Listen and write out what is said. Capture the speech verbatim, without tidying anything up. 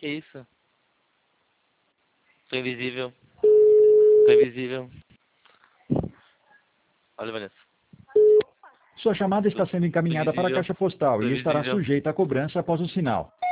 Que isso? Tô invisível. Tô invisível. Olha, Vanessa. Sua chamada está Tô, sendo tô encaminhada para a invisível. caixa postal Tô e estará invisível. sujeita a cobrança após o sinal.